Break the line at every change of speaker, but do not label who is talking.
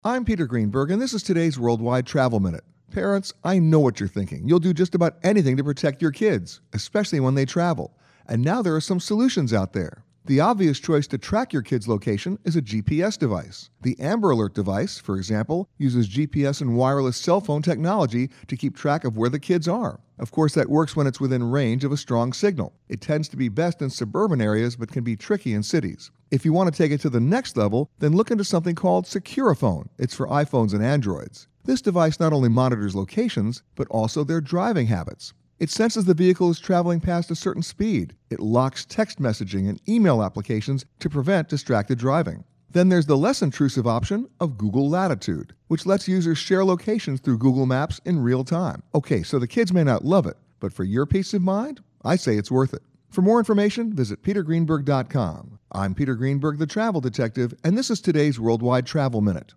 I'm Peter Greenberg, and this is today's Worldwide Travel Minute. Parents, I know what you're thinking. You'll do just about anything to protect your kids, especially when they travel. And now there are some solutions out there. The obvious choice to track your kid's location is a GPS device. The Amber Alert device, for example, uses GPS and wireless cell phone technology to keep track of where the kids are. Of course, that works when it's within range of a strong signal. It tends to be best in suburban areas but can be tricky in cities. If you want to take it to the next level, then look into something called Securifone. It's for iPhones and Androids. This device not only monitors locations, but also their driving habits. It senses the vehicle is traveling past a certain speed. It locks text messaging and email applications to prevent distracted driving. Then there's the less intrusive option of Google Latitude, which lets users share locations through Google Maps in real time. Okay, so the kids may not love it, but for your peace of mind, I say it's worth it. For more information, visit petergreenberg.com. I'm Peter Greenberg, the Travel Detective, and this is today's Worldwide Travel Minute.